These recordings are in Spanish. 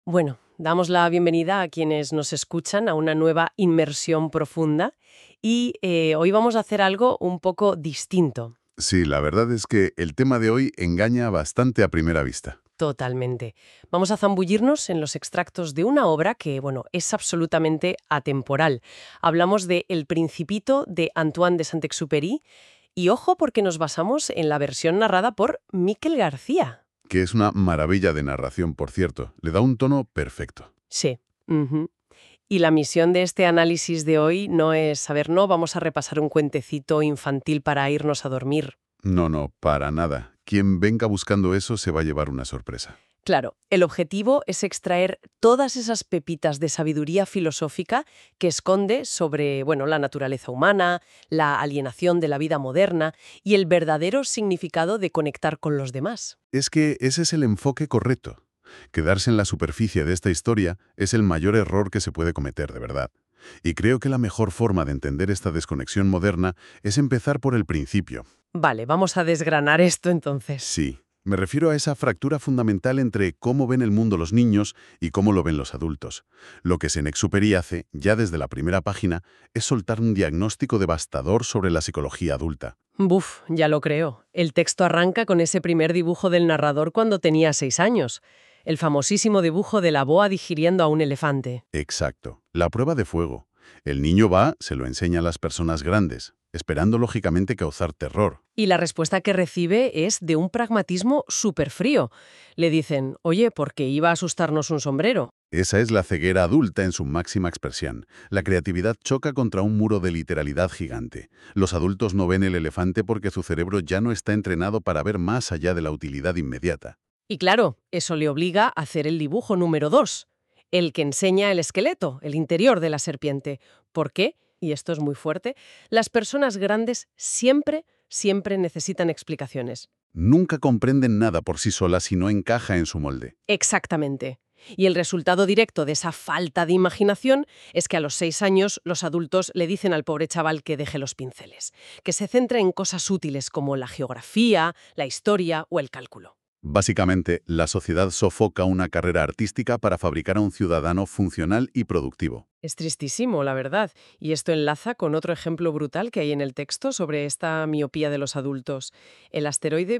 Bueno, damos la bienvenida a quienes nos escuchan a una nueva inmersión profunda y hoy vamos a hacer algo un poco distinto. Sí, la verdad es que el tema de hoy engaña bastante a primera vista. Totalmente. Vamos a zambullirnos en los extractos de una obra que, bueno, es absolutamente atemporal. Hablamos de El Principito de Antoine de Saint-Exupéry y ojo porque nos basamos en la versión narrada por Miquel García. Que es una maravilla de narración, por cierto. Le da un tono perfecto. Sí. Ujú. Y la misión de este análisis de hoy no es saber, no, vamos a repasar un cuentecito infantil para irnos a dormir. No, no, para nada. Quien venga buscando eso se va a llevar una sorpresa. Claro, el objetivo es extraer todas esas pepitas de sabiduría filosófica que esconde sobre, bueno, la naturaleza humana, la alienación de la vida moderna y el verdadero significado de conectar con los demás. Es que ese es el enfoque correcto. Quedarse en la superficie de esta historia es el mayor error que se puede cometer, de verdad. Y creo que la mejor forma de entender esta desconexión moderna es empezar por el principio. Vale, vamos a desgranar esto entonces. Sí, me refiero a esa fractura fundamental entre cómo ven el mundo los niños y cómo lo ven los adultos. Lo que Saint-Exupéry hace, ya desde la primera página, es soltar un diagnóstico devastador sobre la psicología adulta. Buf, ya lo creo. El texto arranca con ese primer dibujo del narrador cuando tenía 6 años. El famosísimo dibujo de la boa digiriendo a un elefante. Exacto. La prueba de fuego. El niño va, se lo enseña a las personas grandes, esperando lógicamente causar terror. Y la respuesta que recibe es de un pragmatismo súper frío. Le dicen, oye, ¿por qué iba a asustarnos un sombrero? Esa es la ceguera adulta en su máxima expresión. La creatividad choca contra un muro de literalidad gigante. Los adultos no ven el elefante porque su cerebro ya no está entrenado para ver más allá de la utilidad inmediata. Y claro, eso le obliga a hacer el dibujo número 2, el que enseña el esqueleto, el interior de la serpiente. ¿Por qué? Y esto es muy fuerte, las personas grandes siempre necesitan explicaciones. Nunca comprenden nada por sí solas si no encaja en su molde. Exactamente. Y el resultado directo de esa falta de imaginación es que a los 6 años los adultos le dicen al pobre chaval que deje los pinceles, que se centre en cosas útiles como la geografía, la historia o el cálculo. Básicamente, la sociedad sofoca una carrera artística para fabricar a un ciudadano funcional y productivo. Es tristísimo, la verdad, y esto enlaza con otro ejemplo brutal que hay en el texto sobre esta miopía de los adultos, el asteroide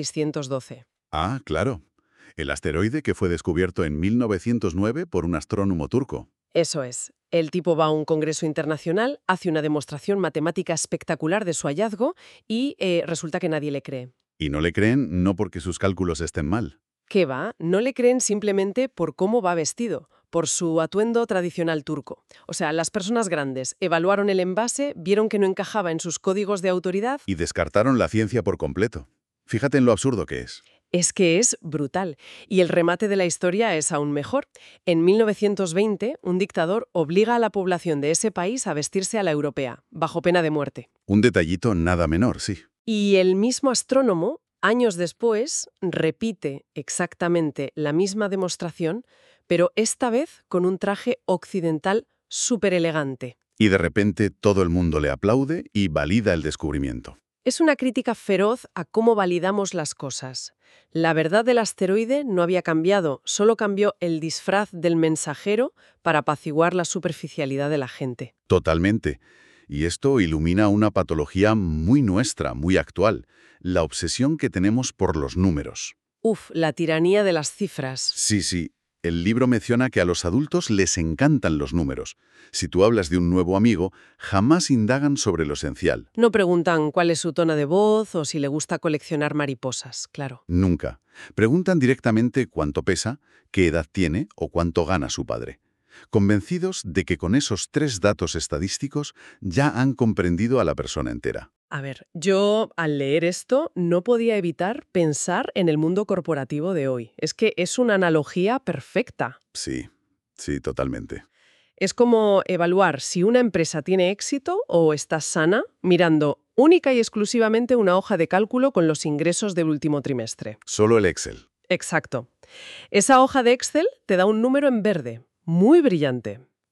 B612. Ah, claro. El asteroide que fue descubierto en 1909 por un astrónomo turco. Eso es. El tipo va a un congreso internacional, hace una demostración matemática espectacular de su hallazgo y resulta que nadie le cree. Y no le creen no porque sus cálculos estén mal. ¿Qué va? No le creen simplemente por cómo va vestido, por su atuendo tradicional turco. O sea, las personas grandes evaluaron el envase, vieron que no encajaba en sus códigos de autoridad. Y descartaron la ciencia por completo. Fíjate en lo absurdo que es. Es que es brutal. Y el remate de la historia es aún mejor. En 1920, un dictador obliga a la población de ese país a vestirse a la europea, bajo pena de muerte. Un detallito nada menor, sí. Y el mismo astrónomo, años después, repite exactamente la misma demostración, pero esta vez con un traje occidental súper elegante. Y de repente todo el mundo le aplaude y valida el descubrimiento. Es una crítica feroz a cómo validamos las cosas. La verdad del asteroide no había cambiado, solo cambió el disfraz del mensajero para apaciguar la superficialidad de la gente. Totalmente. Y esto ilumina una patología muy nuestra, muy actual, la obsesión que tenemos por los números. Uf, la tiranía de las cifras. Sí, sí. El libro menciona que a los adultos les encantan los números. Si tú hablas de un nuevo amigo, jamás indagan sobre lo esencial. No preguntan cuál es su tono de voz o si le gusta coleccionar mariposas, claro. Nunca. Preguntan directamente cuánto pesa, qué edad tiene o cuánto gana su padre. Convencidos de que con esos 3 datos estadísticos ya han comprendido a la persona entera. A ver, yo al leer esto no podía evitar pensar en el mundo corporativo de hoy. Es que es una analogía perfecta. Sí, sí, totalmente. Es como evaluar si una empresa tiene éxito o está sana mirando única y exclusivamente una hoja de cálculo con los ingresos del último trimestre. Solo el Excel. Exacto. Esa hoja de Excel te da un número en verde, muy brillante.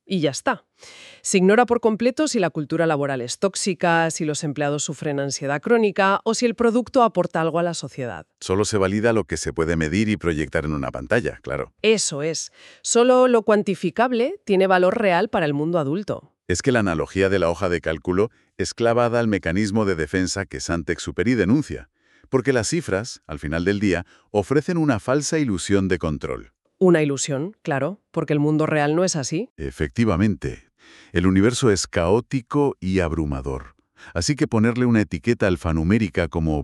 y ya está. Se ignora por completo si la cultura laboral es tóxica, si los empleados sufren ansiedad crónica o si el producto aporta algo a la sociedad. Solo se valida lo que se puede medir y proyectar en una pantalla, claro. Eso es. Solo lo cuantificable tiene valor real para el mundo adulto. Es que la analogía de la hoja de cálculo es clavada al mecanismo de defensa que Saint-Exupéry denuncia, porque las cifras, al final del día, ofrecen una falsa ilusión de control. Una ilusión, claro, porque el mundo real no es así. Efectivamente, el universo es caótico y abrumador. Así que ponerle una etiqueta alfanumérica como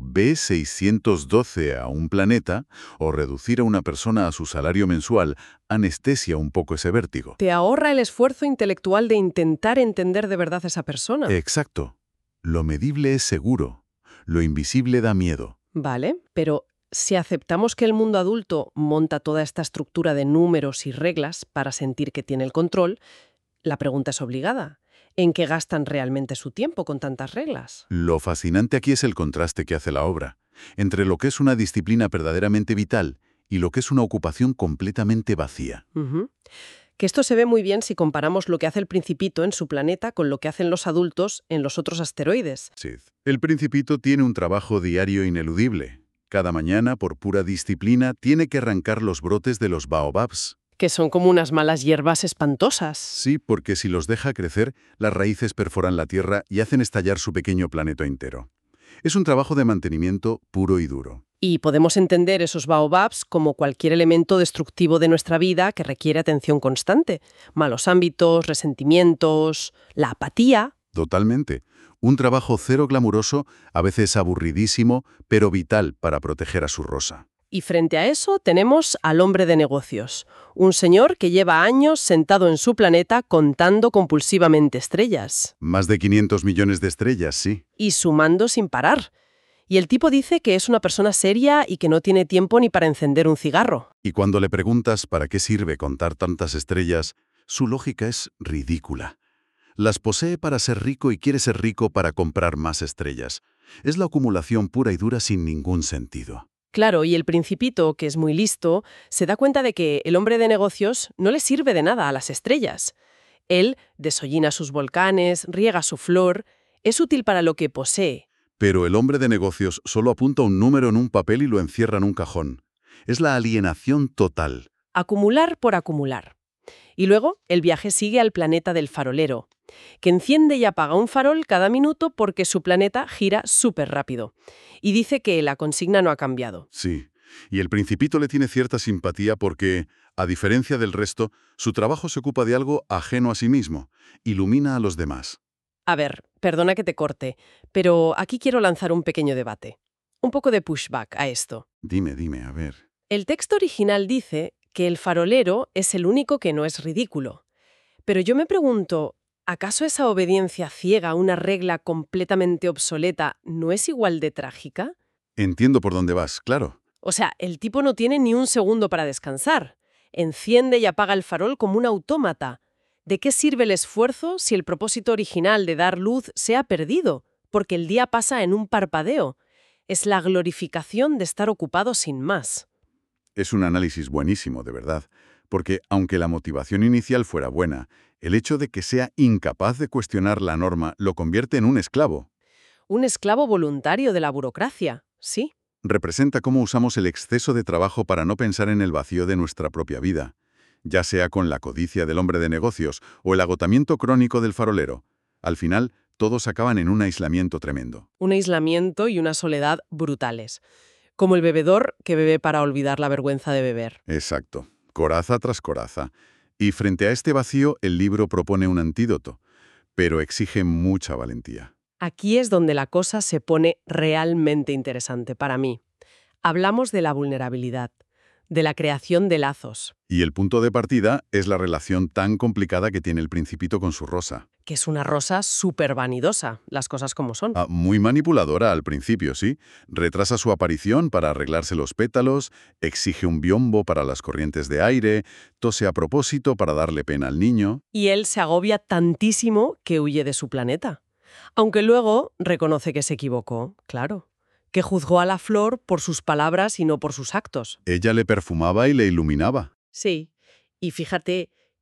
B612 a un planeta o reducir a una persona a su salario mensual anestesia un poco ese vértigo. Te ahorra el esfuerzo intelectual de intentar entender de verdad a esa persona. Exacto. Lo medible es seguro. Lo invisible da miedo. Vale, pero si aceptamos que el mundo adulto monta toda esta estructura de números y reglas para sentir que tiene el control, la pregunta es obligada. ¿En qué gastan realmente su tiempo con tantas reglas? Lo fascinante aquí es el contraste que hace la obra, entre lo que es una disciplina verdaderamente vital y lo que es una ocupación completamente vacía. Ujú. Que esto se ve muy bien si comparamos lo que hace el Principito en su planeta con lo que hacen los adultos en los otros asteroides. Sid. El Principito tiene un trabajo diario ineludible. Cada mañana, por pura disciplina, tiene que arrancar los brotes de los baobabs. Que son como unas malas hierbas espantosas. Sí, porque si los deja crecer, las raíces perforan la tierra y hacen estallar su pequeño planeta entero. Es un trabajo de mantenimiento puro y duro. Y podemos entender esos baobabs como cualquier elemento destructivo de nuestra vida que requiere atención constante. Malos hábitos, resentimientos, la apatía. Totalmente. Un trabajo cero glamuroso, a veces aburridísimo, pero vital para proteger a su rosa. Y frente a eso tenemos al hombre de negocios, un señor que lleva años sentado en su planeta contando compulsivamente estrellas. Más de 500 millones de estrellas, sí. Y sumando sin parar. Y el tipo dice que es una persona seria y que no tiene tiempo ni para encender un cigarro. Y cuando le preguntas para qué sirve contar tantas estrellas, su lógica es ridícula. Las posee para ser rico y quiere ser rico para comprar más estrellas. Es la acumulación pura y dura sin ningún sentido. Claro, y el Principito, que es muy listo, se da cuenta de que el hombre de negocios no le sirve de nada a las estrellas. Él desollina sus volcanes, riega su flor, es útil para lo que posee. Pero el hombre de negocios solo apunta un número en un papel y lo encierra en un cajón. Es la alienación total. Acumular por acumular. Y luego el viaje sigue al planeta del farolero, que enciende y apaga un farol cada minuto porque su planeta gira súper rápido. Y dice que la consigna no ha cambiado. Sí. Y el Principito le tiene cierta simpatía porque, a diferencia del resto, su trabajo se ocupa de algo ajeno a sí mismo. Ilumina a los demás. A ver, perdona que te corte, pero aquí quiero lanzar un pequeño debate. Un poco de pushback a esto. Dime, a ver. El texto original dice que el farolero es el único que no es ridículo. Pero yo me pregunto, ¿acaso esa obediencia ciega a una regla completamente obsoleta no es igual de trágica? Entiendo por dónde vas, claro. O sea, el tipo no tiene ni un segundo para descansar. Enciende y apaga el farol como un autómata. ¿De qué sirve el esfuerzo si el propósito original de dar luz se ha perdido? Porque el día pasa en un parpadeo. Es la glorificación de estar ocupado sin más. Es un análisis buenísimo, de verdad. Porque, aunque la motivación inicial fuera buena, el hecho de que sea incapaz de cuestionar la norma lo convierte en un esclavo. Un esclavo voluntario de la burocracia, sí. Representa cómo usamos el exceso de trabajo para no pensar en el vacío de nuestra propia vida, ya sea con la codicia del hombre de negocios o el agotamiento crónico del farolero. Al final, todos acaban en un aislamiento tremendo. Un aislamiento y una soledad brutales. Como el bebedor que bebe para olvidar la vergüenza de beber. Exacto. Coraza tras coraza. Y frente a este vacío, el libro propone un antídoto, pero exige mucha valentía. Aquí es donde la cosa se pone realmente interesante para mí. Hablamos de la vulnerabilidad, de la creación de lazos, Y el punto de partida es la relación tan complicada que tiene el Principito con su rosa. que es una rosa súper vanidosa, las cosas como son. Muy manipuladora al principio, sí. Retrasa su aparición para arreglarse los pétalos, exige un biombo para las corrientes de aire, tose a propósito para darle pena al niño. Y él se agobia tantísimo que huye de su planeta. Aunque luego reconoce que se equivocó, claro. Que juzgó a la flor por sus palabras y no por sus actos. Ella le perfumaba y le iluminaba. Sí. Y fíjate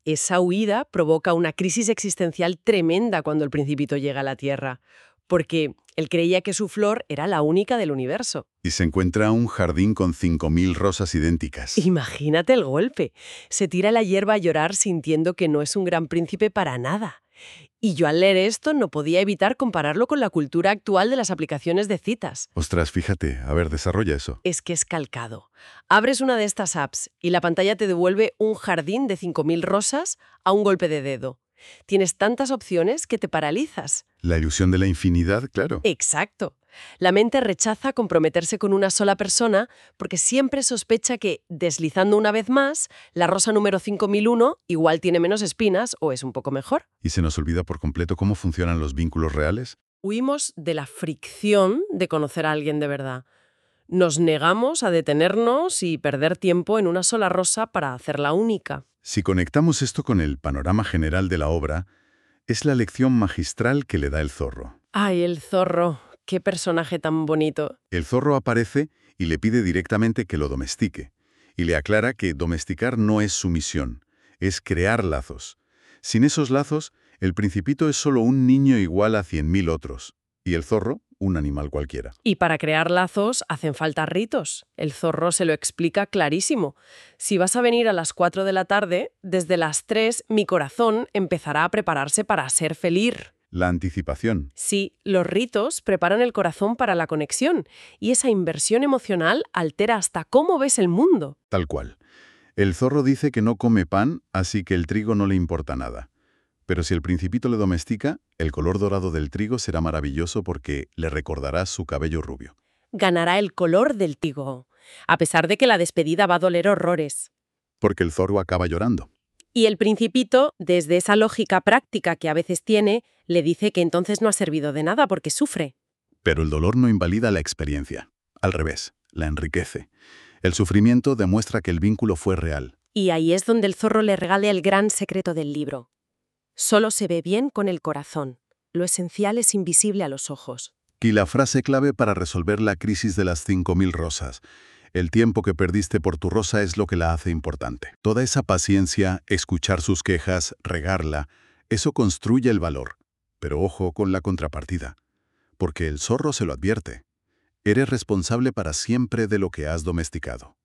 esa huida provoca una crisis existencial tremenda cuando el Principito llega a la Tierra, porque él creía que su flor era la única del universo. Y se encuentra un jardín con 5000 rosas idénticas. Imagínate el golpe. Se tira a la hierba a llorar sintiendo que no es un gran príncipe para nada. Y yo al leer esto no podía evitar compararlo con la cultura actual de las aplicaciones de citas. Ostras, fíjate, a ver, desarrolla eso. Es que es calcado. Abres una de estas apps y la pantalla te devuelve un jardín de 5000 rosas a un golpe de dedo. Tienes tantas opciones que te paralizas. La ilusión de la infinidad, claro. Exacto. La mente rechaza comprometerse con una sola persona porque siempre sospecha que, deslizando una vez más, la rosa número 5001 igual tiene menos espinas o es un poco mejor. ¿Y se nos olvida por completo cómo funcionan los vínculos reales? Huimos de la fricción de conocer a alguien de verdad. Nos negamos a detenernos y perder tiempo en una sola rosa para hacerla única. Si conectamos esto con el panorama general de la obra, es la lección magistral que le da el zorro. ¡Ay, el zorro! ¡Qué personaje tan bonito! El zorro aparece y le pide directamente que lo domestique, y le aclara que domesticar no es su misión, es crear lazos. Sin esos lazos, el Principito es solo un niño igual a 100.000 otros, y el zorro, un animal cualquiera. Y para crear lazos hacen falta ritos. El zorro se lo explica clarísimo. Si vas a venir a las 4 de la tarde, desde las 3 mi corazón empezará a prepararse para ser feliz. La anticipación. Sí, los ritos preparan el corazón para la conexión y esa inversión emocional altera hasta cómo ves el mundo. Tal cual. El zorro dice que no come pan, así que el trigo no le importa nada. Pero si el Principito le domestica, el color dorado del trigo será maravilloso porque le recordará su cabello rubio. Ganará el color del trigo, a pesar de que la despedida va a doler horrores. Porque el zorro acaba llorando. Y el Principito, desde esa lógica práctica que a veces tiene, le dice que entonces no ha servido de nada porque sufre. Pero el dolor no invalida la experiencia. Al revés, la enriquece. El sufrimiento demuestra que el vínculo fue real. Y ahí es donde el zorro le regala el gran secreto del libro. Solo se ve bien con el corazón. Lo esencial es invisible a los ojos. Y la frase clave para resolver la crisis de las 5000 rosas. El tiempo que perdiste por tu rosa es lo que la hace importante. Toda esa paciencia, escuchar sus quejas, regarla, eso construye el valor. Pero ojo con la contrapartida. Porque el zorro se lo advierte. Eres responsable para siempre de lo que has domesticado.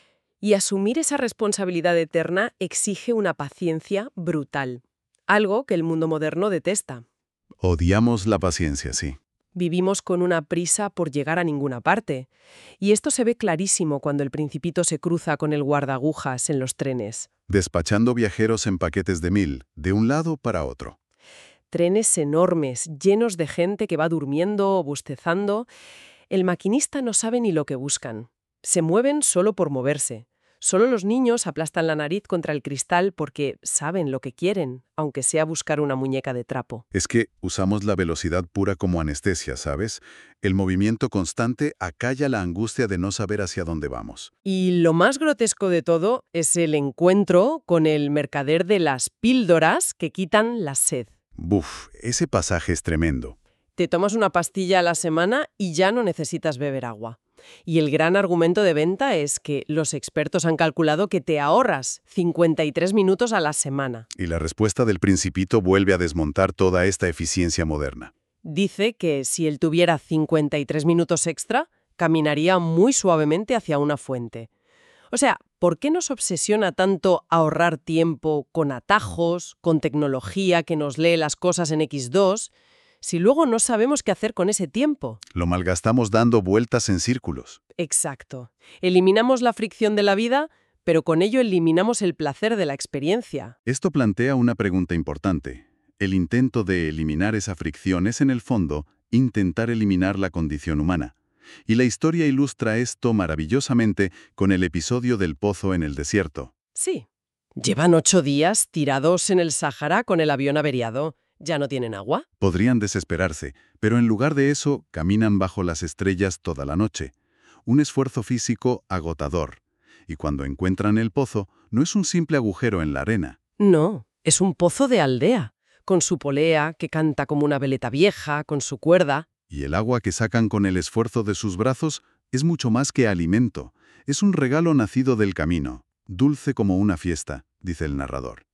Y asumir esa responsabilidad eterna exige una paciencia brutal. Algo que el mundo moderno detesta. Odiamos la paciencia, sí. Vivimos con una prisa por llegar a ninguna parte. Y esto se ve clarísimo cuando el Principito se cruza con el guardaagujas en los trenes. Despachando viajeros en paquetes de 1000, de un lado para otro. Trenes enormes, llenos de gente que va durmiendo o bostezando. El maquinista no sabe ni lo que buscan. Se mueven solo por moverse. Solo los niños aplastan la nariz contra el cristal porque saben lo que quieren, aunque sea buscar una muñeca de trapo. Es que usamos la velocidad pura como anestesia, ¿sabes? El movimiento constante acalla la angustia de no saber hacia dónde vamos. Y lo más grotesco de todo es el encuentro con el mercader de las píldoras que quitan la sed. Buf, ese pasaje es tremendo. Te tomas una pastilla a la semana y ya no necesitas beber agua. Y el gran argumento de venta es que los expertos han calculado que te ahorras 53 minutos a la semana. Y la respuesta del Principito vuelve a desmontar toda esta eficiencia moderna. Dice que si él tuviera 53 minutos extra, caminaría muy suavemente hacia una fuente. O sea, ¿por qué nos obsesiona tanto ahorrar tiempo con atajos, con tecnología que nos lee las cosas en X2, si luego no sabemos qué hacer con ese tiempo? Lo malgastamos dando vueltas en círculos. Exacto. Eliminamos la fricción de la vida, pero con ello eliminamos el placer de la experiencia. Esto plantea una pregunta importante. El intento de eliminar esa fricción es, en el fondo, intentar eliminar la condición humana. Y la historia ilustra esto maravillosamente con el episodio del pozo en el desierto. Sí. Llevan 8 días tirados en el Sáhara con el avión averiado. ¿Ya no tienen agua? Podrían desesperarse, pero en lugar de eso, caminan bajo las estrellas toda la noche. Un esfuerzo físico agotador. Y cuando encuentran el pozo, no es un simple agujero en la arena. No, es un pozo de aldea, con su polea que canta como una veleta vieja, con su cuerda. Y el agua que sacan con el esfuerzo de sus brazos es mucho más que alimento. Es un regalo nacido del camino, dulce como una fiesta, dice el narrador.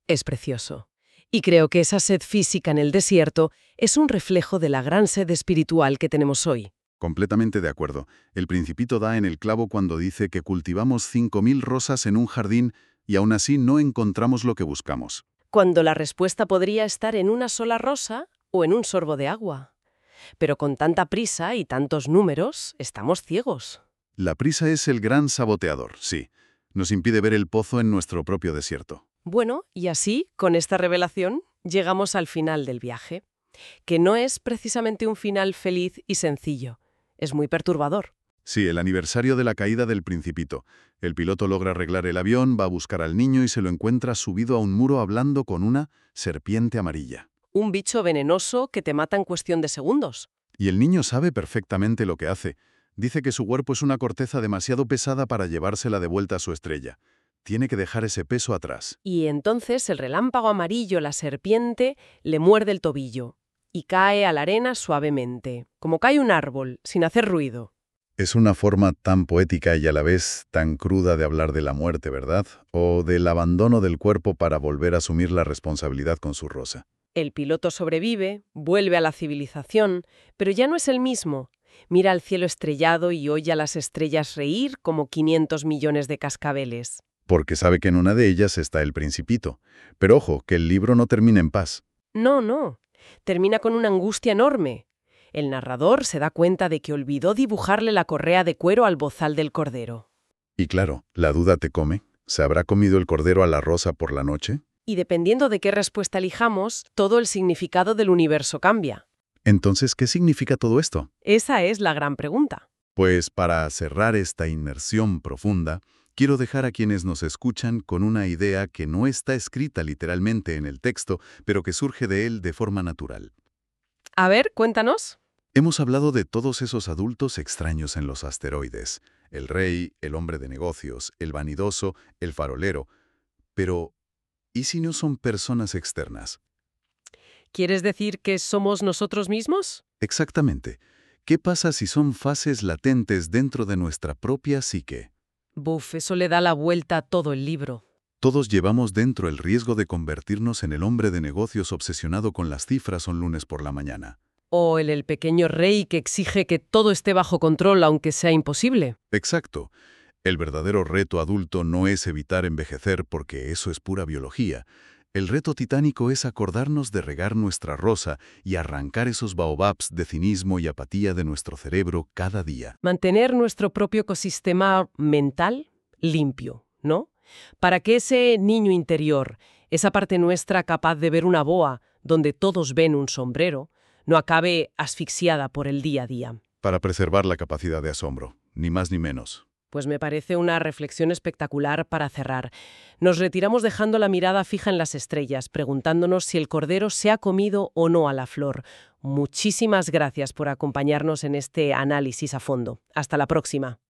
Es precioso. Y creo que esa sed física en el desierto es un reflejo de la gran sed espiritual que tenemos hoy. Completamente de acuerdo. El Principito da en el clavo cuando dice que cultivamos 5000 rosas en un jardín y aún así no encontramos lo que buscamos. Cuando la respuesta podría estar en una sola rosa o en un sorbo de agua. Pero con tanta prisa y tantos números, estamos ciegos. La prisa es el gran saboteador, sí. Nos impide ver el pozo en nuestro propio desierto. Bueno, y así, con esta revelación, llegamos al final del viaje, que no es precisamente un final feliz y sencillo. Es muy perturbador. Sí, el aniversario de la caída del Principito. El piloto logra arreglar el avión, va a buscar al niño y se lo encuentra subido a un muro hablando con una serpiente amarilla. Un bicho venenoso que te mata en cuestión de segundos. Y el niño sabe perfectamente lo que hace. Dice que su cuerpo es una corteza demasiado pesada para llevársela de vuelta a su estrella. Tiene que dejar ese peso atrás. Y entonces el relámpago amarillo, la serpiente, le muerde el tobillo y cae a la arena suavemente, como cae un árbol, sin hacer ruido. Es una forma tan poética y a la vez tan cruda de hablar de la muerte, ¿verdad? O del abandono del cuerpo para volver a asumir la responsabilidad con su rosa. El piloto sobrevive, vuelve a la civilización, pero ya no es el mismo. Mira al cielo estrellado y oye a las estrellas reír como 500 millones de cascabeles. Porque sabe que en una de ellas está el Principito. Pero ojo, que el libro no termina en paz. No, no. Termina con una angustia enorme. El narrador se da cuenta de que olvidó dibujarle la correa de cuero al bozal del cordero. Y claro, la duda te come. ¿Se habrá comido el cordero a la rosa por la noche? Y dependiendo de qué respuesta elijamos, todo el significado del universo cambia. Entonces, ¿qué significa todo esto? Esa es la gran pregunta. Pues para cerrar esta inmersión profunda, quiero dejar a quienes nos escuchan con una idea que no está escrita literalmente en el texto, pero que surge de él de forma natural. A ver, cuéntanos. Hemos hablado de todos esos adultos extraños en los asteroides, el rey, el hombre de negocios, el vanidoso, el farolero. Pero, ¿y si no son personas externas? ¿Quieres decir que somos nosotros mismos? Exactamente. ¿Qué pasa si son fases latentes dentro de nuestra propia psique? Buf, eso le da la vuelta a todo el libro. Todos llevamos dentro el riesgo de convertirnos en el hombre de negocios obsesionado con las cifras un lunes por la mañana. O el pequeño rey que exige que todo esté bajo control aunque sea imposible. Exacto. El verdadero reto adulto no es evitar envejecer porque eso es pura biología. El reto titánico es acordarnos de regar nuestra rosa y arrancar esos baobabs de cinismo y apatía de nuestro cerebro cada día. Mantener nuestro propio ecosistema mental limpio, ¿no? Para que ese niño interior, esa parte nuestra capaz de ver una boa donde todos ven un sombrero, no acabe asfixiada por el día a día. Para preservar la capacidad de asombro, ni más ni menos. Pues me parece una reflexión espectacular para cerrar. Nos retiramos dejando la mirada fija en las estrellas, preguntándonos si el cordero se ha comido o no a la flor. Muchísimas gracias por acompañarnos en este análisis a fondo. Hasta la próxima.